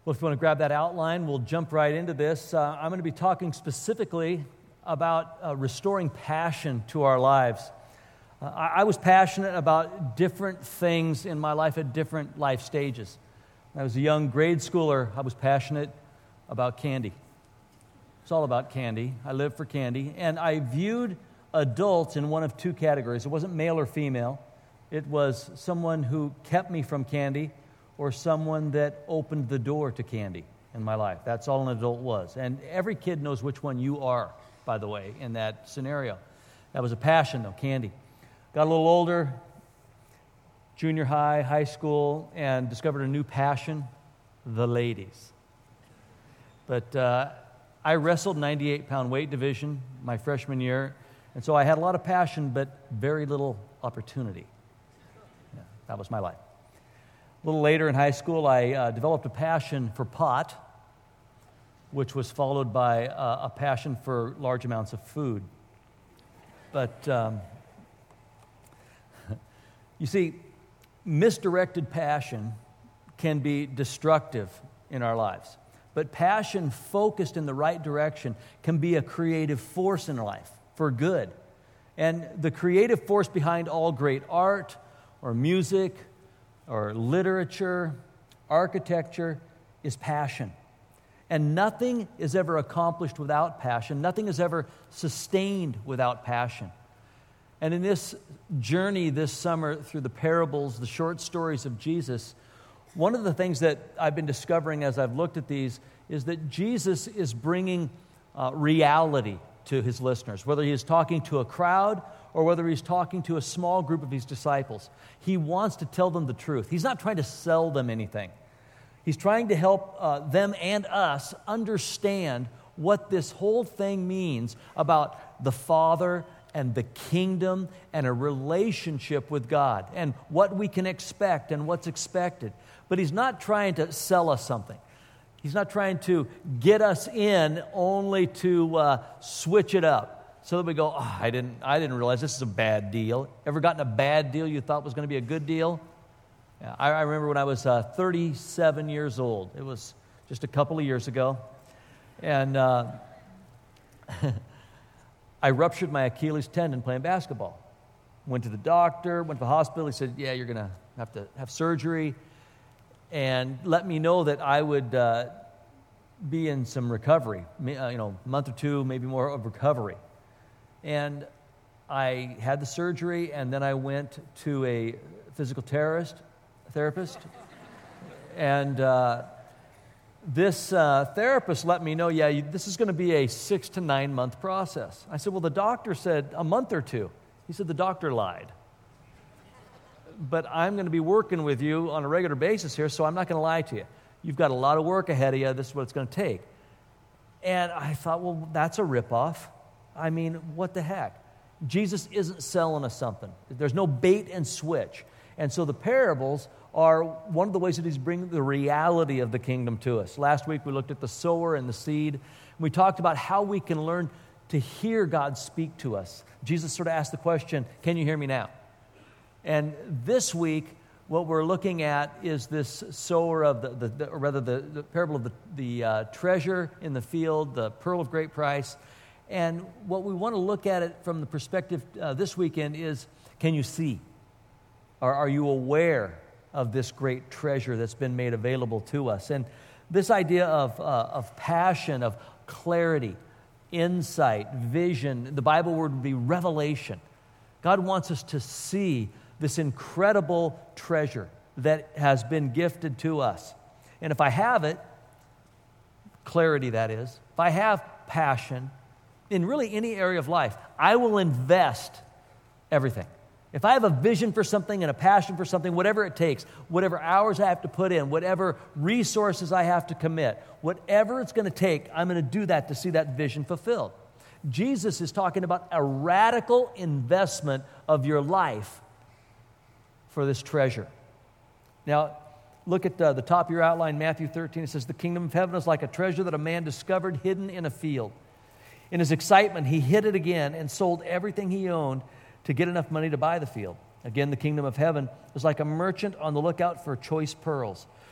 Well, if you want to grab that outline, we'll jump right into this. I'm going to be talking specifically about restoring passion to our lives. I was passionate about different things in my life at different life stages. When I was a young grade schooler, I was passionate about candy. It's all about candy. I lived for candy. And I viewed adults in one of two categories. It wasn't male or female. It was someone who kept me from candy or someone that opened the door to candy in my life. That's all an adult was. And every kid knows which one you are, by the way, in that scenario. That was a passion, though, candy. Got a little older, junior high, high school, and discovered a new passion, the ladies. But I wrestled 98-pound weight division my freshman year, and so I had a lot of passion, but very little opportunity. Yeah, that was my life. A little later in high school, I developed a passion for pot, which was followed by a passion for large amounts of food. But you see, misdirected passion can be destructive in our lives. But passion focused in the right direction can be a creative force in life for good. And the creative force behind all great art or music or literature, architecture, is passion. And nothing is ever accomplished without passion. Nothing is ever sustained without passion. And in this journey this summer through the parables, the short stories of Jesus, one of the things that I've been discovering as I've looked at these is that Jesus is bringing reality to his listeners, whether he is talking to a crowd or whether he's talking to a small group of his disciples. He wants to tell them the truth. He's not trying to sell them anything. He's trying to help them and us understand what this whole thing means about the Father and the kingdom and a relationship with God and what we can expect and what's expected. But he's not trying to sell us something. He's not trying to get us in only to switch it up so that we go, oh, I didn't realize this is a bad deal. Ever gotten a bad deal you thought was going to be a good deal? Yeah, I remember when I was 37 years old. It was just a couple of years ago. And I ruptured my Achilles tendon playing basketball. Went to the doctor, went to the hospital. He said, yeah, you're going to have surgery. And let me know that I would be in some recovery, a month or two, maybe more of recovery. And I had the surgery, and then I went to a physical therapist. And this therapist let me know, this is going to be a 6 to 9 month process. I said, well, the doctor said a month or two. He said, the doctor lied. But I'm going to be working with you on a regular basis here, so I'm not going to lie to you. You've got a lot of work ahead of you. This is what it's going to take. And I thought, well, that's a ripoff. I mean, what the heck? Jesus isn't selling us something. There's no bait and switch. And so the parables are one of the ways that he's bringing the reality of the kingdom to us. Last week we looked at the sower and the seed. We talked about how we can learn to hear God speak to us. Jesus sort of asked the question, can you hear me now? And this week, what we're looking at is this sower of the parable of the treasure in the field, the pearl of great price. And what we want to look at it from the perspective this weekend is, can you see? Or are you aware of this great treasure that's been made available to us? And this idea of passion, of clarity, insight, vision, the Bible word would be revelation. God wants us to see this incredible treasure that has been gifted to us. And if I have it, clarity that is, if I have passion in really any area of life, I will invest everything. If I have a vision for something and a passion for something, whatever it takes, whatever hours I have to put in, whatever resources I have to commit, whatever it's going to take, I'm going to do that to see that vision fulfilled. Jesus is talking about a radical investment of your life for this treasure. Now, look at the top of your outline, Matthew 13. It says, the kingdom of heaven is like a treasure that a man discovered hidden in a field. In his excitement, he hid it again and sold everything he owned to get enough money to buy the field. Again, the kingdom of heaven is like a merchant on the lookout for choice pearls.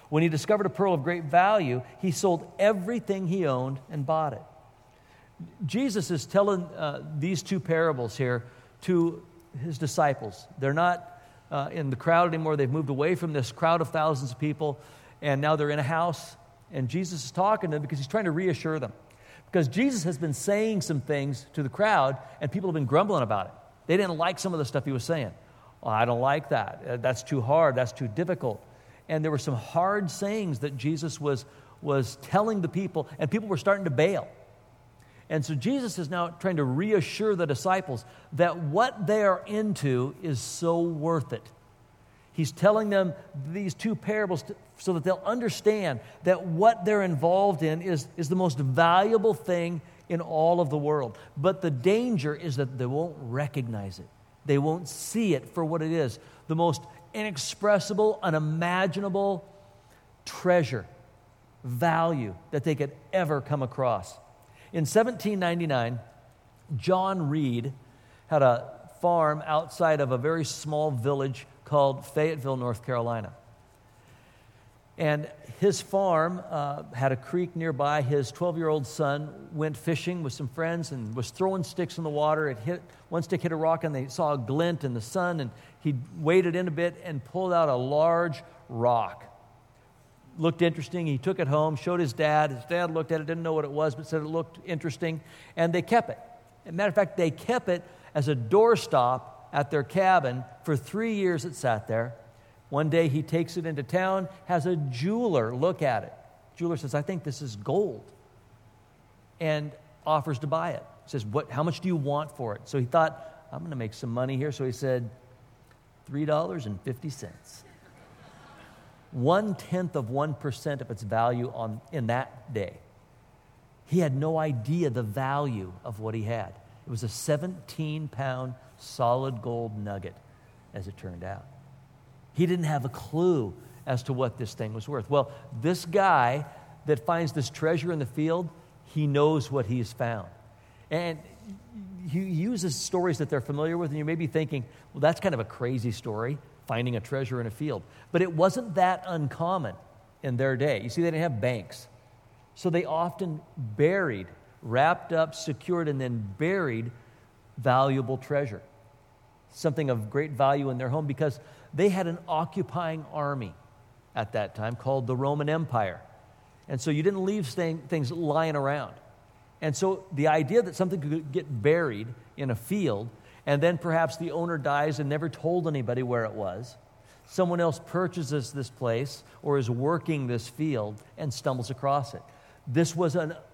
When he discovered a pearl of great value, he sold everything he owned and bought it. Jesus is telling these two parables here to his disciples. They're not in the crowd anymore. They've moved away from this crowd of thousands of people, and now they're in a house, and Jesus is talking to them because he's trying to reassure them. Because Jesus has been saying some things to the crowd, and people have been grumbling about it. They didn't like some of the stuff he was saying. Oh, I don't like that. That's too hard. That's too difficult. And there were some hard sayings that Jesus was telling the people, and people were starting to bail. And so Jesus is now trying to reassure the disciples that what they are into is so worth it. He's telling them these two parables so that they'll understand that what they're involved in is the most valuable thing in all of the world. But the danger is that they won't recognize it. They won't see it for what it is. The most inexpressible, unimaginable treasure, value that they could ever come across. In 1799, John Reed had a farm outside of a very small village called Fayetteville, North Carolina. And his farm had a creek nearby. His 12-year-old son went fishing with some friends and was throwing sticks in the water. One stick hit a rock, and they saw a glint in the sun, and he waded in a bit and pulled out a large rock. Looked interesting. He took it home, showed his dad. His dad looked at it, didn't know what it was, but said it looked interesting, and they kept it. As a matter of fact, they kept it as a doorstop at their cabin. For 3 years it sat there. One day he takes it into town, has a jeweler look at it. Jeweler says, I think this is gold, and offers to buy it. Says, how much do you want for it? So he thought, I'm going to make some money here. So he said, $3.50. 0.1% of its value in that day. He had no idea the value of what he had. It was a 17-pound solid gold nugget, as it turned out. He didn't have a clue as to what this thing was worth. Well, this guy that finds this treasure in the field, he knows what he's found. And he uses stories that they're familiar with, and you may be thinking, well, that's kind of a crazy story, finding a treasure in a field. But it wasn't that uncommon in their day. You see, they didn't have banks. So they often buried, wrapped up, secured, and then buried valuable treasure, something of great value in their home, because they had an occupying army at that time called the Roman Empire. And so you didn't leave things lying around. And so the idea that something could get buried in a field, and then perhaps the owner dies and never told anybody where it was, someone else purchases this place or is working this field and stumbles across it. This was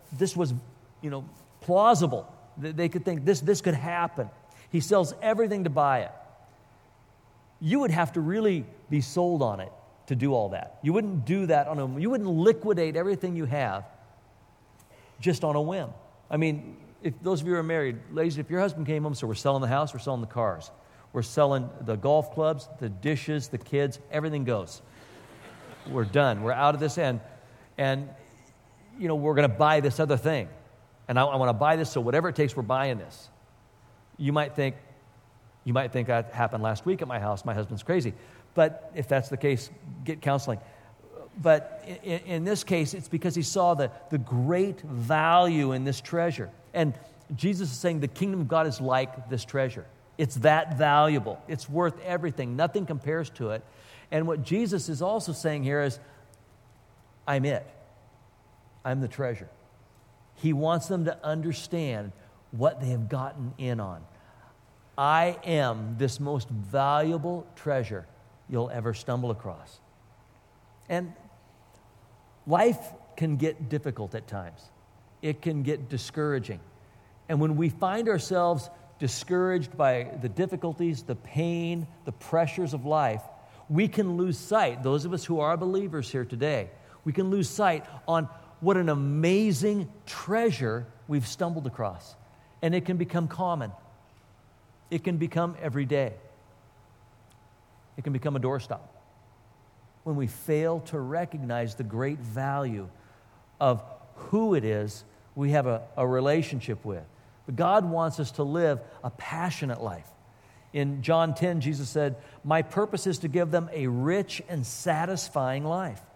plausible. They could think this could happen. He sells everything to buy it. You would have to really be sold on it to do all that. You wouldn't do that you wouldn't liquidate everything you have just on a whim. I mean, if those of you who are married, ladies, if your husband came home, so we're selling the house, we're selling the cars, we're selling the golf clubs, the dishes, the kids, everything goes. We're done. We're out of this end. And we're going to buy this other thing. And I want to buy this, so whatever it takes, we're buying this. You might think that happened last week at my house. My husband's crazy. But if that's the case, get counseling. But in this case, it's because he saw the great value in this treasure. And Jesus is saying the kingdom of God is like this treasure. It's that valuable. It's worth everything. Nothing compares to it. And what Jesus is also saying here is, I'm it. I'm the treasure. He wants them to understand what they have gotten in on. I am this most valuable treasure you'll ever stumble across. And life can get difficult at times. It can get discouraging. And when we find ourselves discouraged by the difficulties, the pain, the pressures of life, we can lose sight, those of us who are believers here today, we can lose sight on what an amazing treasure we've stumbled across. And it can become common. It can become everyday. It can become a doorstop. When we fail to recognize the great value of who it is we have a relationship with. But God wants us to live a passionate life. In John 10, Jesus said, my purpose is to give them a rich and satisfying life.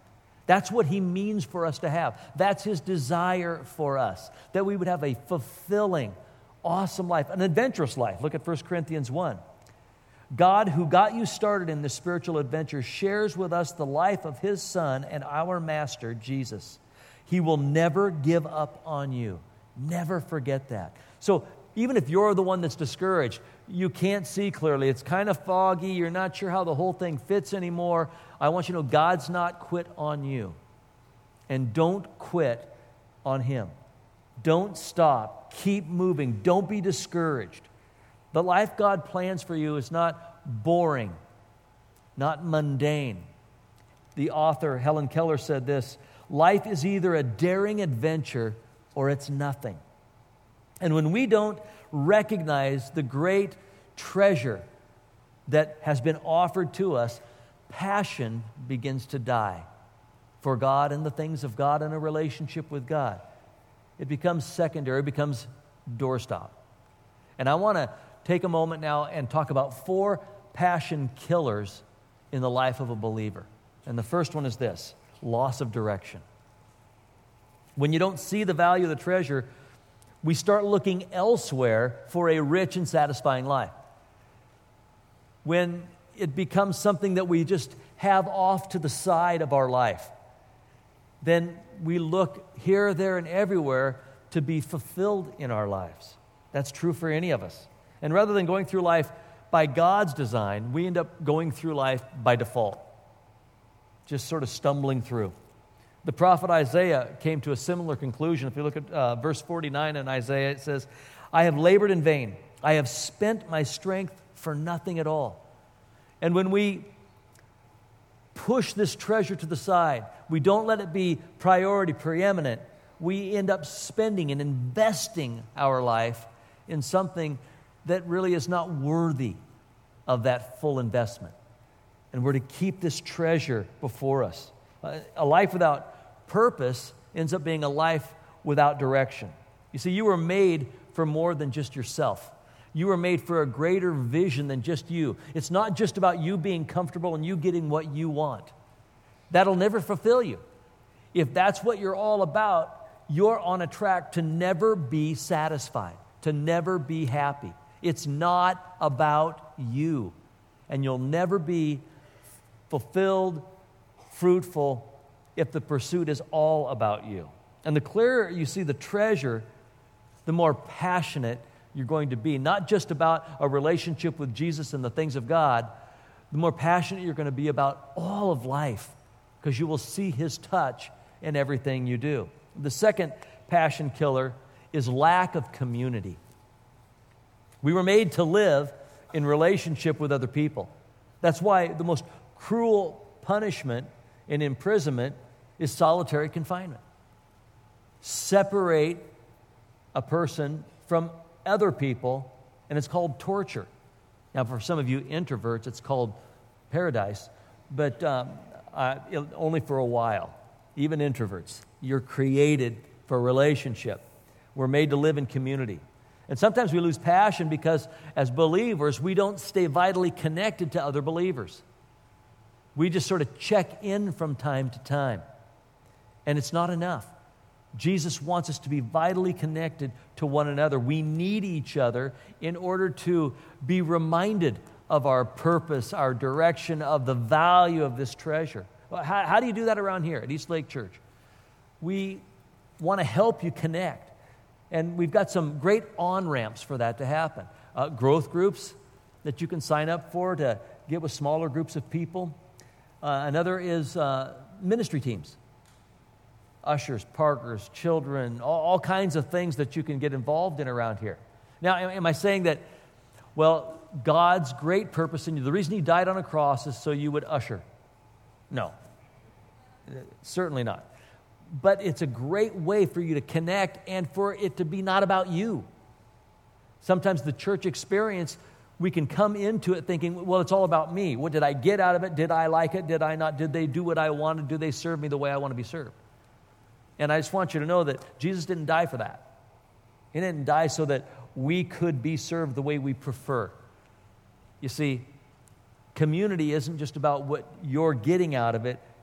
That's what he means for us to have. That's his desire for us, that we would have a fulfilling, awesome life, an adventurous life. Look at 1 Corinthians 1. God, who got you started in this spiritual adventure, shares with us the life of his Son and our Master, Jesus. He will never give up on you. Never forget that. So even if you're the one that's discouraged, you can't see clearly, it's kind of foggy, you're not sure how the whole thing fits anymore, I want you to know God's not quit on you. And don't quit on him. Don't stop. Keep moving. Don't be discouraged. The life God plans for you is not boring, not mundane. The author, Helen Keller, said this, life is either a daring adventure or it's nothing. And when we don't recognize the great treasure that has been offered to us, passion begins to die for God and the things of God and a relationship with God. It becomes secondary, it becomes doorstop. And I want to take a moment now and talk about 4 passion killers in the life of a believer. And the first one is this: loss of direction. When you don't see the value of the treasure, we start looking elsewhere for a rich and satisfying life. When it becomes something that we just have off to the side of our life, then we look here, there, and everywhere to be fulfilled in our lives. That's true for any of us. And rather than going through life by God's design, we end up going through life by default, just sort of stumbling through. The prophet Isaiah came to a similar conclusion. If you look at verse 49 in Isaiah, it says, I have labored in vain. I have spent my strength for nothing at all. And when we push this treasure to the side, we don't let it be priority, preeminent, we end up spending and investing our life in something that really is not worthy of that full investment. And we're to keep this treasure before us. A life without purpose ends up being a life without direction. You see, you were made for more than just yourself. You were made for a greater vision than just you. It's not just about you being comfortable and you getting what you want. That'll never fulfill you. If that's what you're all about, you're on a track to never be satisfied, to never be happy. It's not about you. And you'll never be fulfilled, fruitful, if the pursuit is all about you. And the clearer you see the treasure, the more passionate you're going to be. Not just about a relationship with Jesus and the things of God, the more passionate you're going to be about all of life, because you will see his touch in everything you do. The second passion killer is lack of community. We were made to live in relationship with other people. That's why the most cruel punishment in imprisonment is solitary confinement. Separate a person from other people, and it's called torture. Now, for some of you introverts, it's called paradise, but only for a while. Even introverts, you're created for a relationship. We're made to live in community. And sometimes we lose passion because as believers, we don't stay vitally connected to other believers. We just sort of check in from time to time. And it's not enough. Jesus wants us to be vitally connected to one another. We need each other in order to be reminded of our purpose, our direction, of the value of this treasure. How do you do that around here at East Lake Church? We want to help you connect. And we've got some great on-ramps for that to happen. Growth groups that you can sign up for to get with smaller groups of people. Another is ministry teams. Ushers, parkers, children, all kinds of things that you can get involved in around here. Now, am I saying that, well, God's great purpose in you, the reason he died on a cross is so you would usher? No, certainly not. But it's a great way for you to connect and for it to be not about you. Sometimes the church experience, we can come into it thinking, well, it's all about me. What did I get out of it? Did I like it? Did I not? Did they do what I wanted? Do they serve me the way I want to be served? And I just want you to know that Jesus didn't die for that. He didn't die so that we could be served the way we prefer. You see, community isn't just about what you're getting out of it.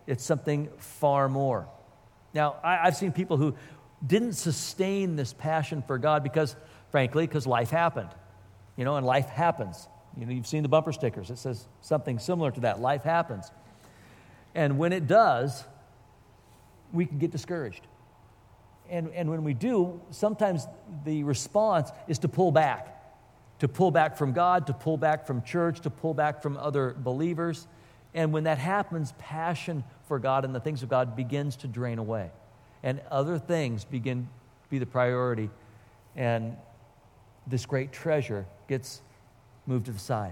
It's something far more. Now, I've seen people who didn't sustain this passion for God because life happened. And life happens. You've seen the bumper stickers. It says something similar to that. Life happens. And when it does, we can get discouraged. And when we do, sometimes the response is to pull back from God, to pull back from church, to pull back from other believers. And when that happens, passion for God and the things of God begins to drain away. And other things begin to be the priority. And this great treasure gets moved to the side.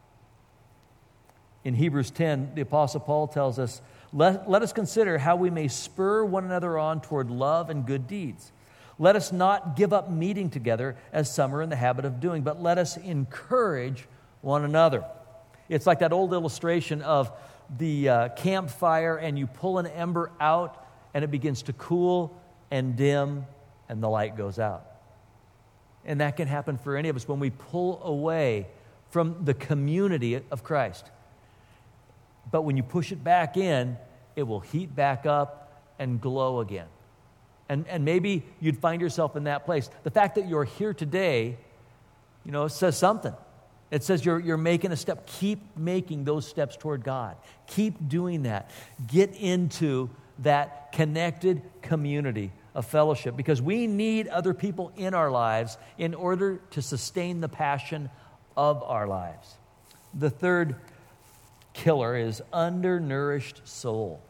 In Hebrews 10, the Apostle Paul tells us, let us consider how we may spur one another on toward love and good deeds. Let us not give up meeting together as some are in the habit of doing, but let us encourage one another. It's like that old illustration of the campfire, and you pull an ember out, and it begins to cool and dim, and the light goes out. And that can happen for any of us when we pull away from the community of Christ. But when you push it back in, it will heat back up and glow again. And maybe you'd find yourself in that place. The fact that you're here today, it says something. It says you're making a step. Keep making those steps toward God. Keep doing that. Get into that connected community of fellowship, because we need other people in our lives in order to sustain the passion of our lives. The third killer is undernourished soul.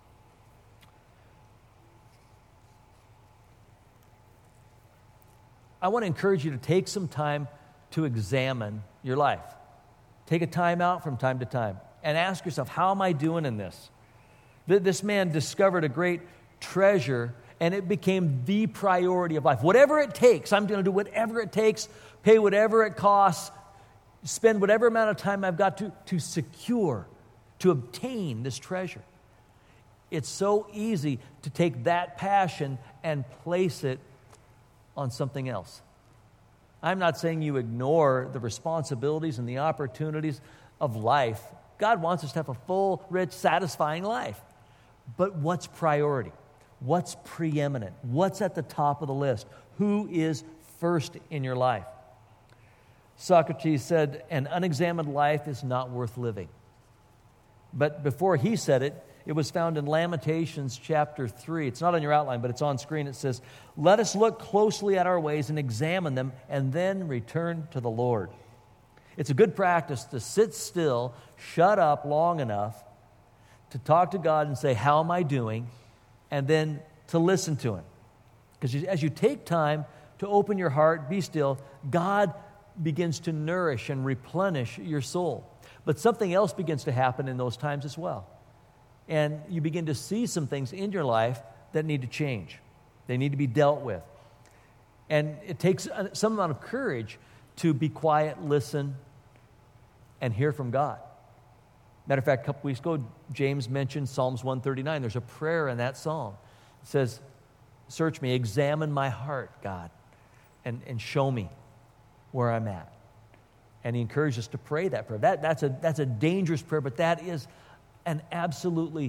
I want to encourage you to take some time to examine your life. Take a time out from time to time and ask yourself, how am I doing in this? This man discovered a great treasure, and it became the priority of life. Whatever it takes, I'm going to do whatever it takes, pay whatever it costs, spend whatever amount of time I've got to secure, to obtain this treasure. It's so easy to take that passion and place it on something else. I'm not saying you ignore the responsibilities and the opportunities of life. God wants us to have a full, rich, satisfying life. But what's priority? What's preeminent? What's at the top of the list? Who is first in your life? Socrates said, an unexamined life is not worth living. But before he said it, it was found in Lamentations chapter 3. It's not on your outline, but it's on screen. It says, let us look closely at our ways and examine them, and then return to the Lord. It's a good practice to sit still, shut up long enough to talk to God and say, how am I doing? And then to listen to Him. Because as you take time to open your heart, be still, God begins to nourish and replenish your soul. But something else begins to happen in those times as well. And you begin to see some things in your life that need to change. They need to be dealt with. And it takes some amount of courage to be quiet, listen, and hear from God. Matter of fact, a couple weeks ago, James mentioned Psalms 139. There's a prayer in that psalm. It says, search me, examine my heart, God, and show me where I'm at. And he encouraged us to pray that prayer. That's a dangerous prayer, but that is an absolutely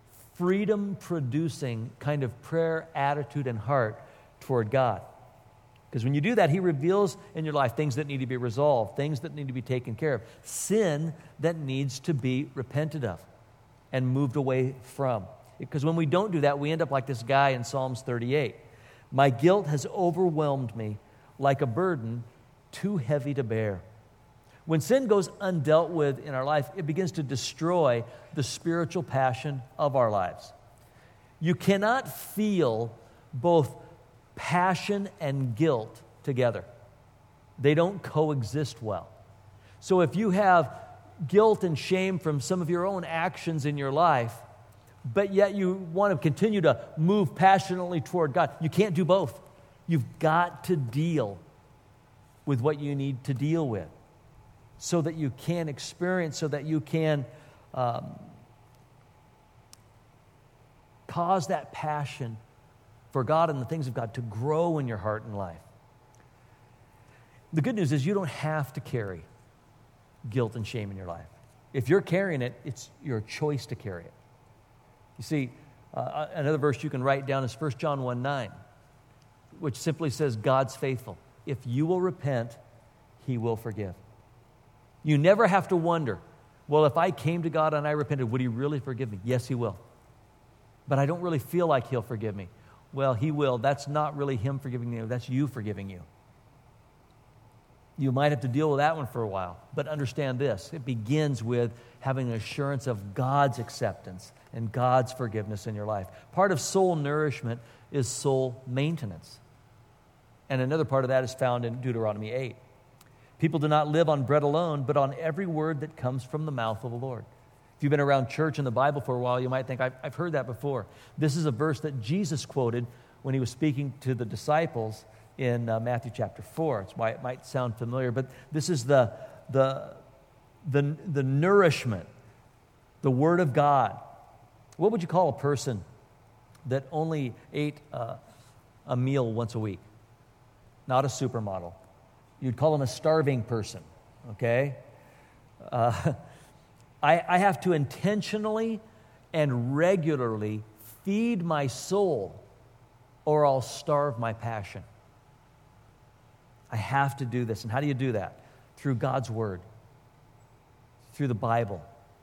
freedom-producing kind of prayer, attitude, and heart toward God. Because when you do that, He reveals in your life things that need to be resolved, things that need to be taken care of, sin that needs to be repented of and moved away from. Because when we don't do that, we end up like this guy in Psalms 38. My guilt has overwhelmed me like a burden too heavy to bear. When sin goes undealt with in our life, it begins to destroy the spiritual passion of our lives. You cannot feel both passion and guilt together. They don't coexist well. So if you have guilt and shame from some of your own actions in your life, but yet you want to continue to move passionately toward God, you can't do both. You've got to deal with what you need to deal with so that you can experience, so that you can cause that passion for God and the things of God to grow in your heart and life. The good news is you don't have to carry guilt and shame in your life. If you're carrying it, it's your choice to carry it. You see, another verse you can write down is 1 John 1:9, which simply says, God's faithful. If you will repent, He will forgive. You never have to wonder, well, if I came to God and I repented, would He really forgive me? Yes, He will. But I don't really feel like He'll forgive me. Well, He will. That's not really Him forgiving you. That's you forgiving you. You might have to deal with that one for a while. But understand this. It begins with having an assurance of God's acceptance and God's forgiveness in your life. Part of soul nourishment is soul maintenance. And another part of that is found in Deuteronomy 8. People do not live on bread alone, but on every word that comes from the mouth of the Lord. If you've been around church and the Bible for a while, you might think, I've heard that before. This is a verse that Jesus quoted when He was speaking to the disciples in Matthew chapter 4. That's why it might sound familiar. But this is the nourishment, the Word of God. What would you call a person that only ate a meal once a week? Not a supermodel. You'd call him a starving person, okay? I have to intentionally and regularly feed my soul, or I'll starve my passion. I have to do this. And how do you do that? Through God's Word, through the Bible.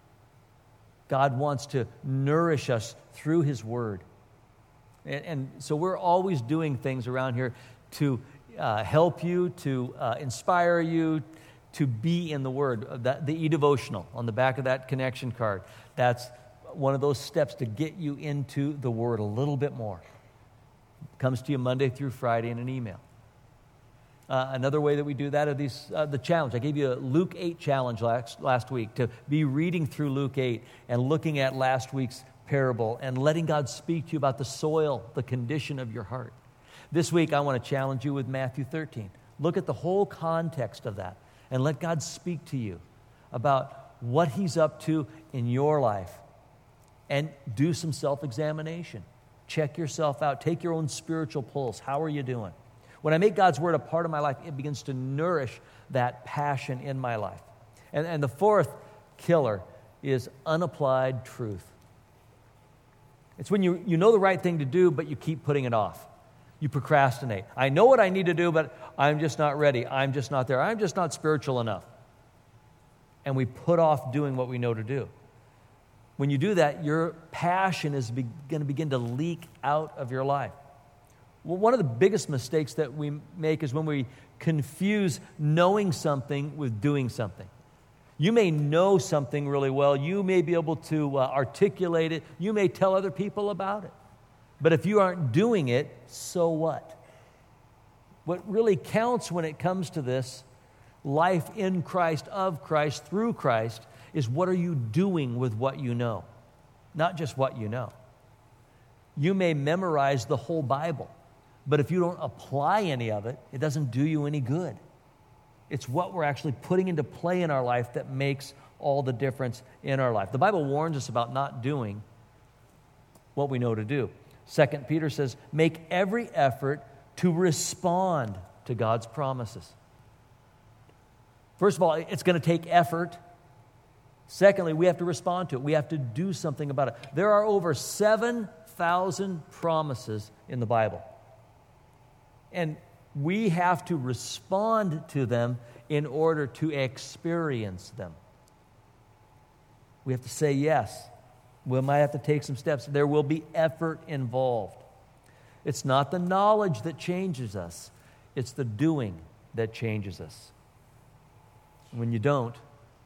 God wants to nourish us through His Word. And so we're always doing things around here to help you, to inspire you, to be in the Word. The e-devotional on the back of that connection card, that's one of those steps to get you into the Word a little bit more. It comes to you Monday through Friday in an email. Another way that we do that are the challenge. I gave you a Luke 8 challenge last week to be reading through Luke 8 and looking at last week's parable and letting God speak to you about the soil, the condition of your heart. This week, I want to challenge you with Matthew 13. Look at the whole context of that and let God speak to you about what He's up to in your life, and do some self-examination. Check yourself out. Take your own spiritual pulse. How are you doing? When I make God's Word a part of my life, it begins to nourish that passion in my life. And the fourth killer is unapplied truth. It's when you know the right thing to do, but you keep putting it off. You procrastinate. I know what I need to do, but I'm just not ready. I'm just not there. I'm just not spiritual enough. And we put off doing what we know to do. When you do that, your passion is going to begin to leak out of your life. Well, one of the biggest mistakes that we make is when we confuse knowing something with doing something. You may know something really well. You may be able to articulate it. You may tell other people about it. But if you aren't doing it, so what? What really counts when it comes to this life in Christ, of Christ, through Christ, is what are you doing with what you know, not just what you know. You may memorize the whole Bible, but if you don't apply any of it, it doesn't do you any good. It's what we're actually putting into play in our life that makes all the difference in our life. The Bible warns us about not doing what we know to do. 2 Peter says, make every effort to respond to God's promises. First of all, it's going to take effort. Secondly, we have to respond to it. We have to do something about it. There are over 7,000 promises in the Bible. And we have to respond to them in order to experience them. We have to say yes. We might have to take some steps. There will be effort involved. It's not the knowledge that changes us. It's the doing that changes us. When you don't,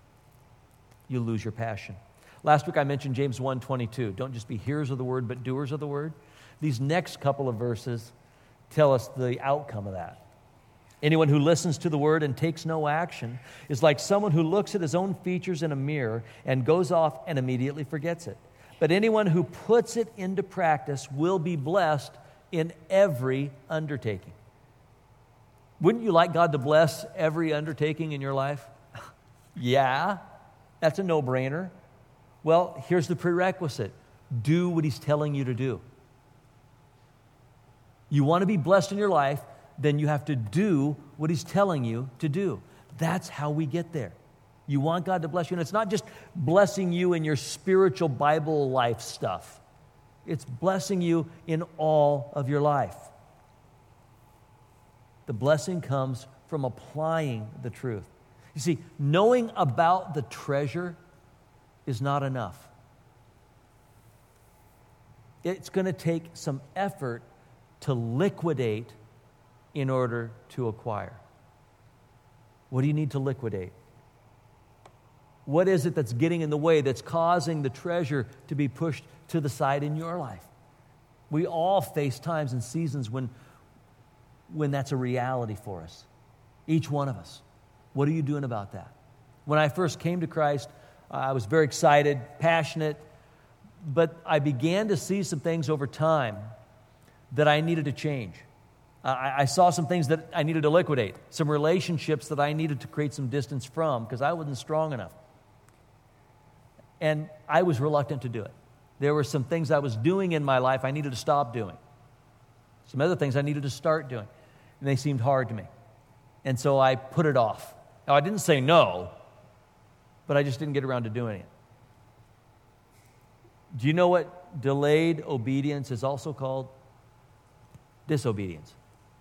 you lose your passion. Last week I mentioned James 1:22. Don't just be hearers of the word, but doers of the word. These next couple of verses tell us the outcome of that. Anyone who listens to the word and takes no action is like someone who looks at his own features in a mirror and goes off and immediately forgets it. But anyone who puts it into practice will be blessed in every undertaking. Wouldn't you like God to bless every undertaking in your life? Yeah, that's a no-brainer. Well, here's the prerequisite. Do what He's telling you to do. You want to be blessed in your life, then you have to do what He's telling you to do. That's how we get there. You want God to bless you, and it's not just blessing you in your spiritual Bible life stuff. It's blessing you in all of your life. The blessing comes from applying the truth. You see, knowing about the treasure is not enough. It's going to take some effort to liquidate in order to acquire. What do you need to liquidate? What is it that's getting in the way, that's causing the treasure to be pushed to the side in your life? We all face times and seasons when that's a reality for us. Each one of us. What are you doing about that? When I first came to Christ, I was very excited, passionate, but I began to see some things over time that I needed to change. I saw some things that I needed to liquidate, some relationships that I needed to create some distance from because I wasn't strong enough. And I was reluctant to do it. There were some things I was doing in my life I needed to stop doing. Some other things I needed to start doing. And they seemed hard to me. And so I put it off. Now, I didn't say no, but I just didn't get around to doing it. Do you know what delayed obedience is also called? Disobedience.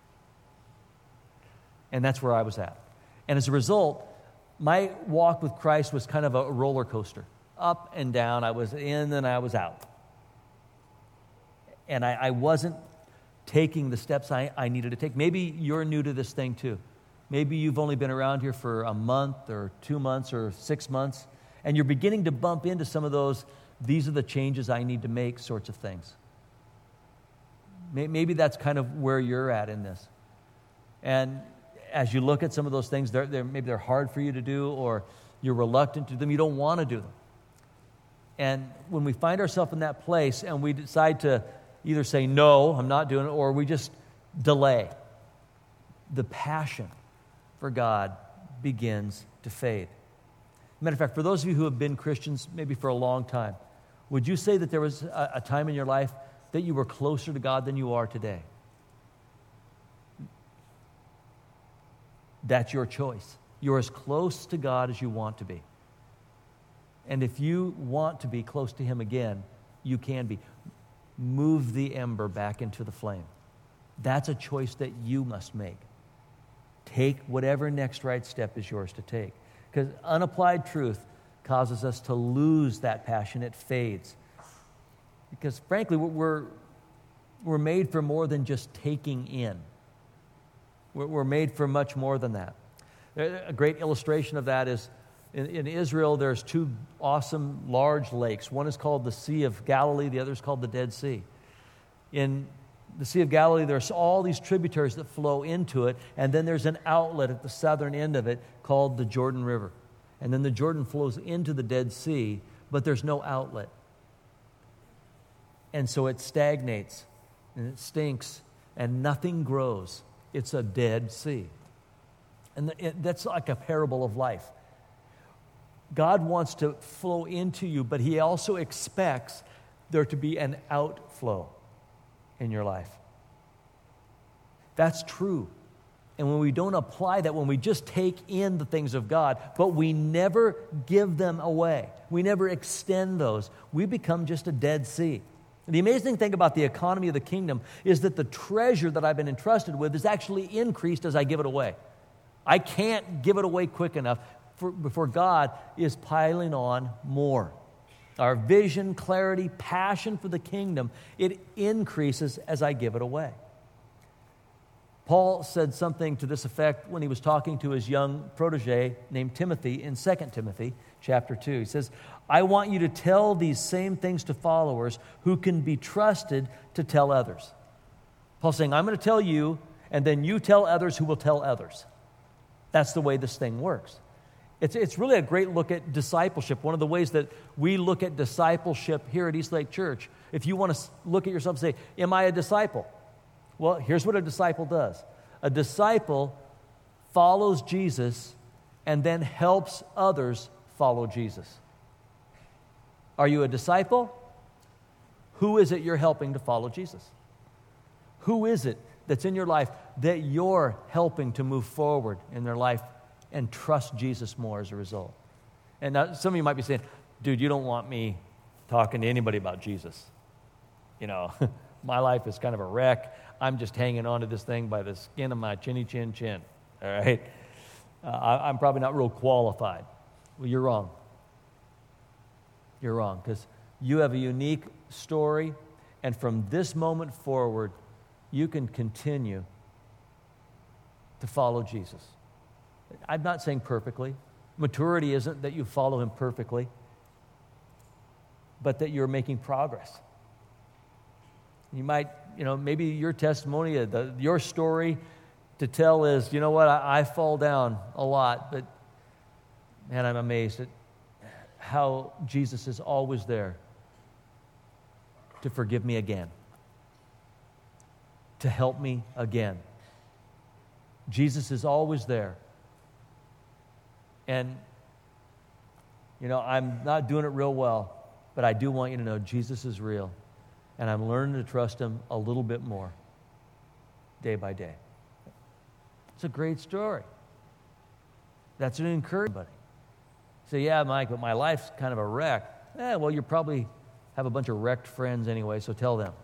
And that's where I was at. And as a result, my walk with Christ was kind of a roller coaster. Up and down. I was in and I was out. And I wasn't taking the steps I needed to take. Maybe you're new to this thing too. Maybe you've only been around here for a month or 2 months or 6 months, and you're beginning to bump into some of those, these are the changes I need to make sorts of things. Maybe that's kind of where you're at in this. And as you look at some of those things, maybe they're hard for you to do, or you're reluctant to do them, you don't want to do them. And when we find ourselves in that place and we decide to either say, no, I'm not doing it, or we just delay, the passion for God begins to fade. Matter of fact, for those of you who have been Christians maybe for a long time, would you say that there was a time in your life that you were closer to God than you are today? That's your choice. You're as close to God as you want to be. And if you want to be close to Him again, you can be. Move the ember back into the flame. That's a choice that you must make. Take whatever next right step is yours to take. Because unapplied truth causes us to lose that passion. It fades. Because frankly, we're made for more than just taking in. We're made for much more than that. A great illustration of that is in Israel, there's 2 awesome large lakes. One is called the Sea of Galilee. The other is called the Dead Sea. In the Sea of Galilee, there's all these tributaries that flow into it, and then there's an outlet at the southern end of it called the Jordan River. And then the Jordan flows into the Dead Sea, but there's no outlet. And so it stagnates, and it stinks, and nothing grows. It's a dead sea. And that's like a parable of life. God wants to flow into you, but He also expects there to be an outflow in your life. That's true. And when we don't apply that, when we just take in the things of God, but we never give them away, we never extend those, we become just a dead sea. And the amazing thing about the economy of the kingdom is that the treasure that I've been entrusted with is actually increased as I give it away. I can't give it away quick enough before God is piling on more. Our vision, clarity, passion for the kingdom, it increases as I give it away. Paul said something to this effect when he was talking to his young protege named Timothy in 2 Timothy chapter 2. He says, I want you to tell these same things to followers who can be trusted to tell others. Paul's saying, I'm going to tell you, and then you tell others who will tell others. That's the way this thing works. It's really a great look at discipleship. One of the ways that we look at discipleship here at Eastlake Church, if you want to look at yourself and say, am I a disciple? Well, here's what a disciple does. A disciple follows Jesus and then helps others follow Jesus. Are you a disciple? Who is it you're helping to follow Jesus? Who is it that's in your life that you're helping to move forward in their life and trust Jesus more as a result? And now some of you might be saying, dude, you don't want me talking to anybody about Jesus. My life is kind of a wreck. I'm just hanging on to this thing by the skin of my chinny chin chin, all right? I'm probably not real qualified. Well, you're wrong. You're wrong, because you have a unique story, and from this moment forward, you can continue to follow Jesus. I'm not saying perfectly. Maturity isn't that you follow him perfectly, but that you're making progress. You might, maybe your testimony, your story to tell is, I fall down a lot, but man, I'm amazed at how Jesus is always there to forgive me again, to help me again. Jesus is always there. And, I'm not doing it real well, but I do want you to know Jesus is real. And I'm learning to trust him a little bit more day by day. It's a great story. That's an encouragement. Say, yeah, Mike, but my life's kind of a wreck. Well, you probably have a bunch of wrecked friends anyway, so tell them.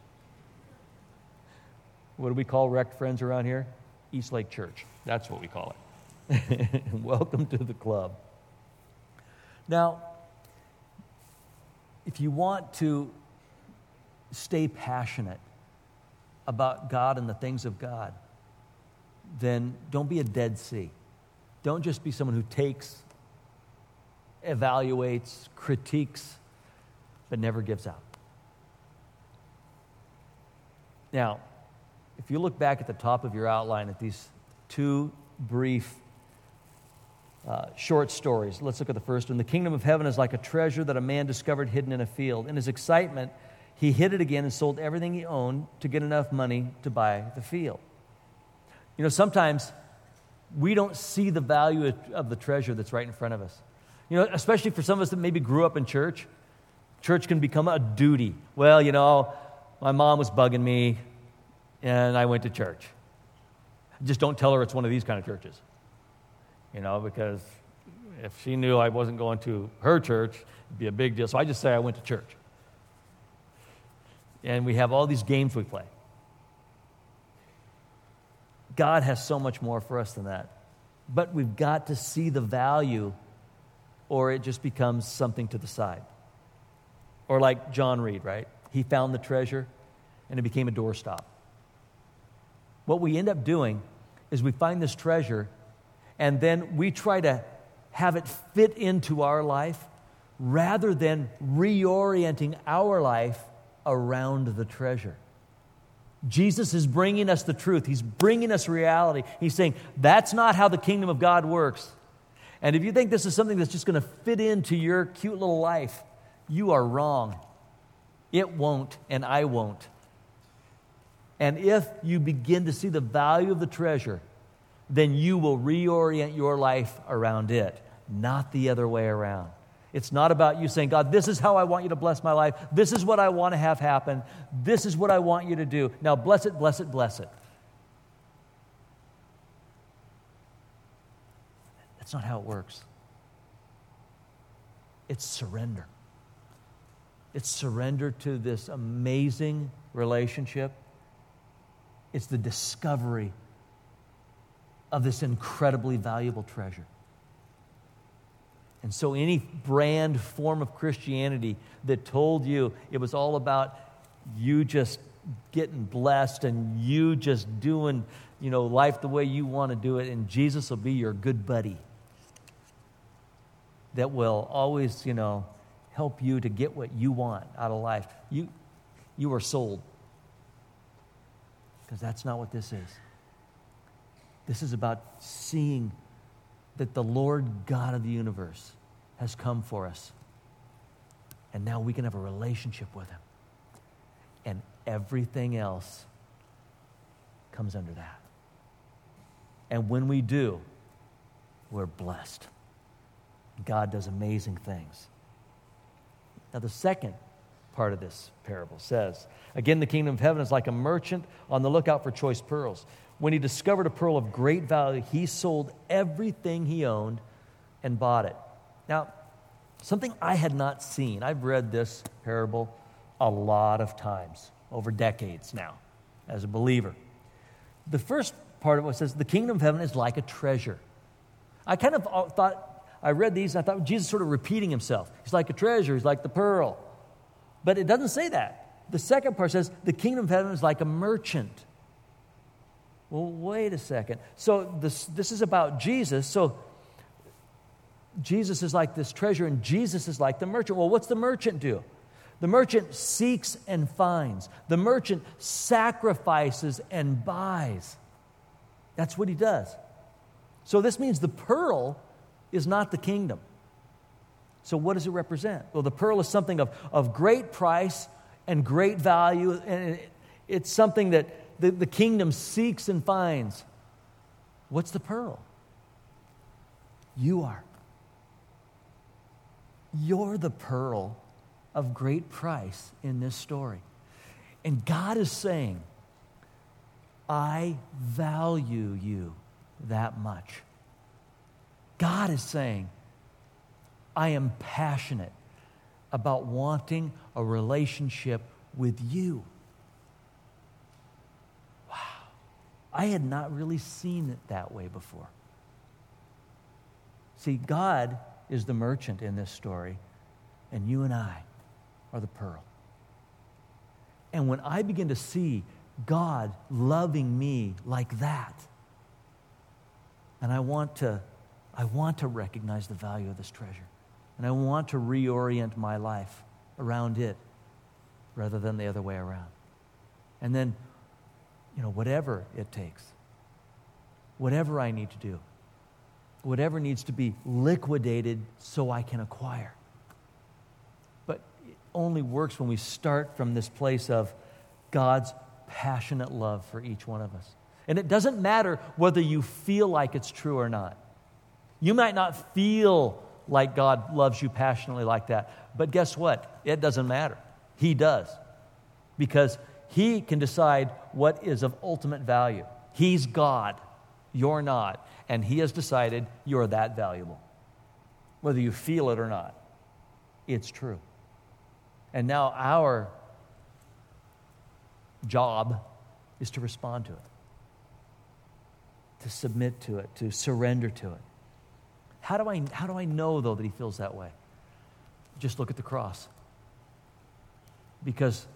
What do we call wrecked friends around here? Eastlake Church. That's what we call it. Welcome to the club. Now, if you want to stay passionate about God and the things of God, then don't be a Dead Sea. Don't just be someone who takes, evaluates, critiques, but never gives out. Now, if you look back at the top of your outline at these two brief short stories, let's look at the first one. The kingdom of heaven is like a treasure that a man discovered hidden in a field. In his excitement, he hid it again and sold everything he owned to get enough money to buy the field. Sometimes we don't see the value of the treasure that's right in front of us. Especially for some of us that maybe grew up in church. Church can become a duty. Well, my mom was bugging me, and I went to church. Just don't tell her it's one of these kind of churches. Because if she knew I wasn't going to her church, it'd be a big deal. So I just say I went to church. And we have all these games we play. God has so much more for us than that. But we've got to see the value, or it just becomes something to the side. Or like John Reed, right? He found the treasure, and it became a doorstop. What we end up doing is we find this treasure, and then we try to have it fit into our life rather than reorienting our life around the treasure. Jesus is bringing us the truth. He's bringing us reality. He's saying, that's not how the kingdom of God works. And if you think this is something that's just going to fit into your cute little life, you are wrong. It won't, and I won't. And if you begin to see the value of the treasure, then you will reorient your life around it, not the other way around. It's not about you saying, God, this is how I want you to bless my life. This is what I want to have happen. This is what I want you to do. Now bless it, bless it, bless it. That's not how it works. It's surrender. It's surrender to this amazing relationship. It's the discovery of this incredibly valuable treasure. And so any brand form of Christianity that told you it was all about you just getting blessed and you just doing, life the way you want to do it, and Jesus will be your good buddy that will always, help you to get what you want out of life. You are sold. Because that's not what this is. This is about seeing that the Lord God of the universe has come for us. And now we can have a relationship with him. And everything else comes under that. And when we do, we're blessed. God does amazing things. Now the second part of this parable says, again, the kingdom of heaven is like a merchant on the lookout for choice pearls. When he discovered a pearl of great value, he sold everything he owned and bought it. Now, something I had not seen, I've read this parable a lot of times, over decades now, as a believer. The first part of it says, the kingdom of heaven is like a treasure. I kind of thought, I read these, and I thought Jesus sort of repeating himself. He's like a treasure, he's like the pearl. But it doesn't say that. The second part says, the kingdom of heaven is like a merchant. Well, wait a second. So this is about Jesus. So Jesus is like this treasure, and Jesus is like the merchant. Well, what's the merchant do? The merchant seeks and finds. The merchant sacrifices and buys. That's what he does. So this means the pearl is not the kingdom. So what does it represent? Well, the pearl is something of great price and great value, and it's something that the kingdom seeks and finds. What's the pearl? You are. You're the pearl of great price in this story. And God is saying, I value you that much. God is saying, I am passionate about wanting a relationship with you. Wow. I had not really seen it that way before. See, God is the merchant in this story, and you and I are the pearl. And when I begin to see God loving me like that, and I want to recognize the value of this treasure. And I want to reorient my life around it rather than the other way around. And then, whatever it takes, whatever I need to do, whatever needs to be liquidated so I can acquire. But it only works when we start from this place of God's passionate love for each one of us. And it doesn't matter whether you feel like it's true or not. You might not feel like God loves you passionately like that. But guess what? It doesn't matter. He does. Because He can decide what is of ultimate value. He's God. You're not. And He has decided you're that valuable. Whether you feel it or not. It's true. And now our job is to respond to it. To submit to it. To surrender to it. How do I know, though, that He feels that way? Just look at the cross. Because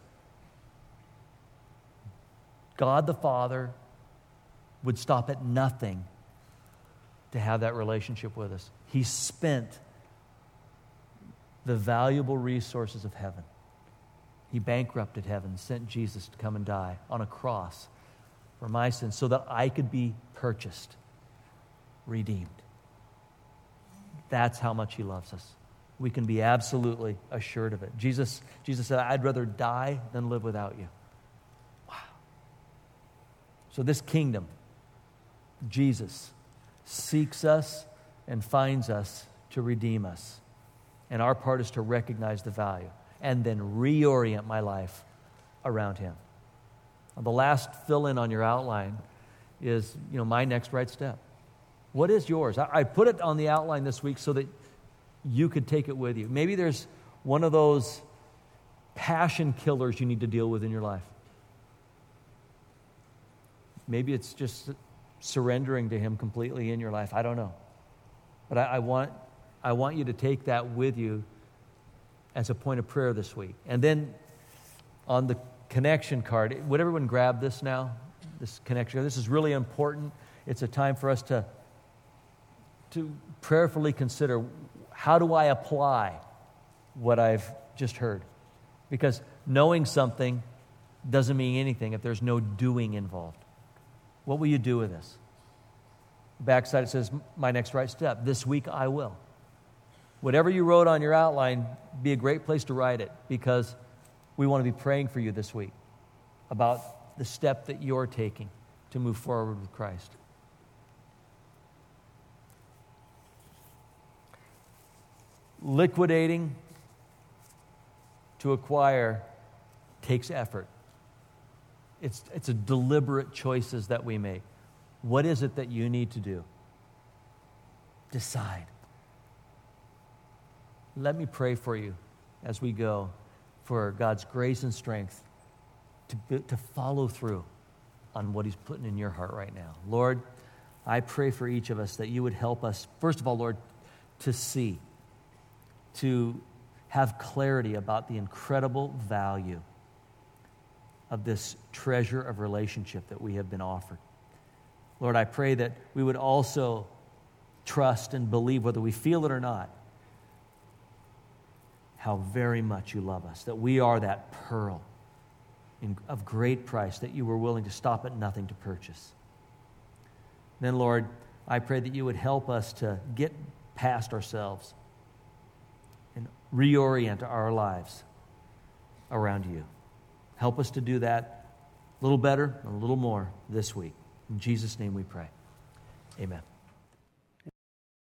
God the Father would stop at nothing to have that relationship with us. He spent the valuable resources of heaven. He bankrupted heaven, sent Jesus to come and die on a cross for my sins so that I could be purchased, redeemed. That's how much He loves us. We can be absolutely assured of it. Jesus said, I'd rather die than live without you. Wow. So this kingdom, Jesus, seeks us and finds us to redeem us. And our part is to recognize the value and then reorient my life around Him. The last fill-in on your outline is, my next right step. What is yours? I put it on the outline this week so that you could take it with you. Maybe there's one of those passion killers you need to deal with in your life. Maybe it's just surrendering to Him completely in your life. I don't know. But I want you to take that with you as a point of prayer this week. And then on the connection card, would everyone grab this now? This connection card. This is really important. It's a time for us to prayerfully consider, how do I apply what I've just heard? Because knowing something doesn't mean anything if there's no doing involved. What will you do with this? Backside it says, my next right step. This week I will. Whatever you wrote on your outline, be a great place to write it, because we want to be praying for you this week about the step that you're taking to move forward with Christ. Liquidating to acquire takes effort. It's a deliberate choices that we make. What is it that you need to do? Decide. Let me pray for you as we go. for God's grace and strength to follow through on what he's putting in your heart right now. Lord, I pray for each of us that you would help us, first of all, Lord, to see, to have clarity about the incredible value of this treasure of relationship that we have been offered. Lord, I pray that we would also trust and believe, whether we feel it or not, how very much you love us, that we are that pearl of great price that you were willing to stop at nothing to purchase. Then, Lord, I pray that you would help us to get past ourselves and reorient our lives around you. Help us to do that a little better and a little more this week. In Jesus' name we pray. Amen.